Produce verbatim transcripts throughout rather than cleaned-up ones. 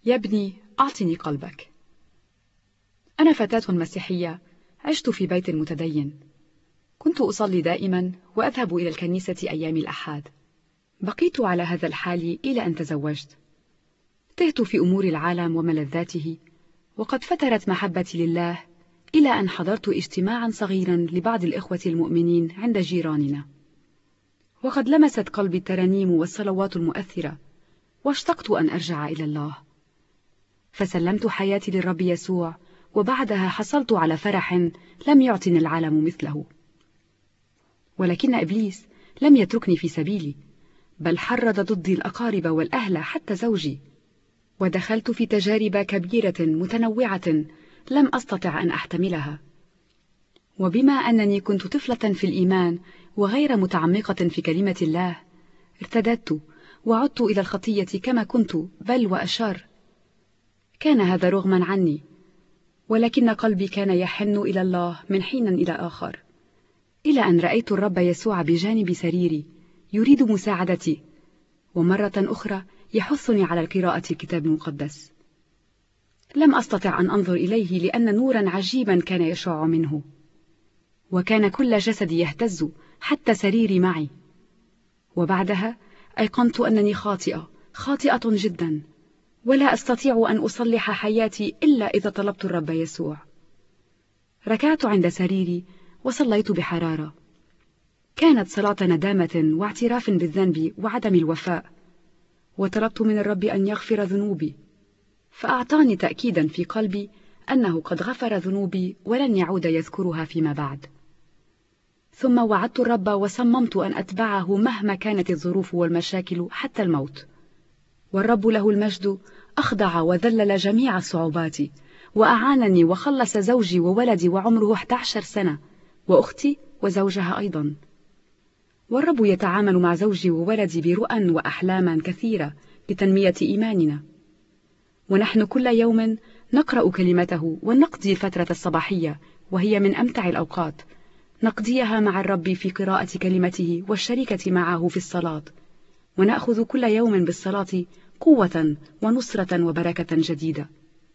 يا ابني أعطني قلبك. أنا فتاة مسيحية، عشت في بيت متدين، كنت أصلي دائما وأذهب إلى الكنيسة أيام الأحد. بقيت على هذا الحال إلى أن تزوجت. تهت في أمور العالم وملذاته، وقد فترت محبتي لله إلى أن حضرت اجتماعا صغيرا لبعض الإخوة المؤمنين عند جيراننا، وقد لمست قلبي الترانيم والصلوات المؤثرة، واشتقت أن أرجع إلى الله، فسلمت حياتي للرب يسوع، وبعدها حصلت على فرح لم يعطني العالم مثله. ولكن إبليس لم يتركني في سبيلي، بل حرض ضدي الأقارب والأهل حتى زوجي، ودخلت في تجارب كبيرة متنوعة لم أستطع أن أحتملها. وبما أنني كنت طفلة في الإيمان وغير متعمقة في كلمة الله، ارتددت وعدت إلى الخطية كما كنت، بل وأشار. كان هذا رغما عني، ولكن قلبي كان يحن إلى الله من حين إلى آخر، إلى أن رأيت الرب يسوع بجانب سريري يريد مساعدتي، ومرة أخرى يحثني على القراءة الكتاب المقدس. لم أستطع أن أنظر إليه لأن نورا عجيبا كان يشع منه، وكان كل جسدي يهتز حتى سريري معي. وبعدها أيقنت أنني خاطئة خاطئة جدا، ولا أستطيع أن أصلح حياتي إلا إذا طلبت الرب يسوع. ركعت عند سريري وصليت بحرارة. كانت صلاة ندامة واعتراف بالذنب وعدم الوفاء، وطلبت من الرب أن يغفر ذنوبي، فأعطاني تأكيدا في قلبي أنه قد غفر ذنوبي ولن يعود يذكرها فيما بعد. ثم وعدت الرب وصممت أن أتبعه مهما كانت الظروف والمشاكل حتى الموت. والرب له المجد أخضع وذلل جميع الصعوبات، وأعانني وخلص زوجي وولدي وعمره إحدى عشرة سنة، وأختي وزوجها أيضا. والرب يتعامل مع زوجي وولدي برؤى وأحلاما كثيرة لتنمية إيماننا. ونحن كل يوم نقرأ كلمته ونقضي الفترة الصباحية، وهي من أمتع الأوقات، نقضيها مع الرب في قراءة كلمته والشركة معه في الصلاة، ونأخذ كل يوم بالصلاة قوة ونصرة وبركة جديدة.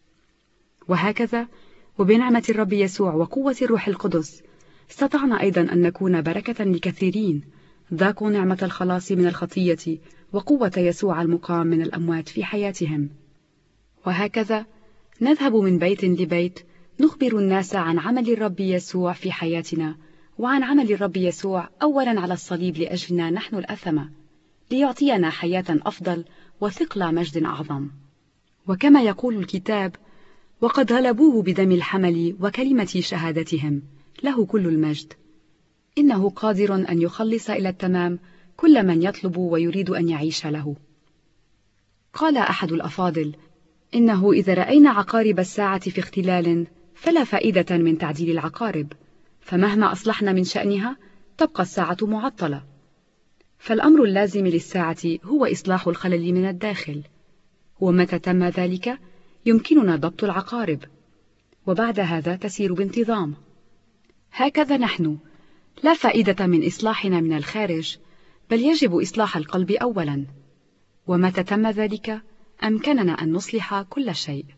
وهكذا وبنعمة الرب يسوع وقوة الروح القدس استطعنا أيضا أن نكون بركة لكثيرين ذاقوا نعمة الخلاص من الخطية وقوة يسوع المقام من الأموات في حياتهم. وهكذا نذهب من بيت لبيت نخبر الناس عن عمل الرب يسوع في حياتنا، وعن عمل الرب يسوع أولا على الصليب لأجلنا نحن الأثمة، ليعطينا حياة أفضل وثقل مجد أعظم. وكما يقول الكتاب: وقد غلبوه بدم الحمل وكلمة شهادتهم، له كل المجد. إنه قادر أن يخلص إلى التمام كل من يطلب ويريد أن يعيش له. قال أحد الأفاضل: إنه إذا رأينا عقارب الساعة في اختلال فلا فائدة من تعديل العقارب، فمهما أصلحنا من شأنها تبقى الساعة معطلة. فالأمر اللازم للساعة هو إصلاح الخلل من الداخل، ومتى تم ذلك يمكننا ضبط العقارب، وبعد هذا تسير بانتظام. هكذا نحن، لا فائدة من إصلاحنا من الخارج، بل يجب إصلاح القلب أولا، ومتى تم ذلك أمكننا أن نصلح كل شيء.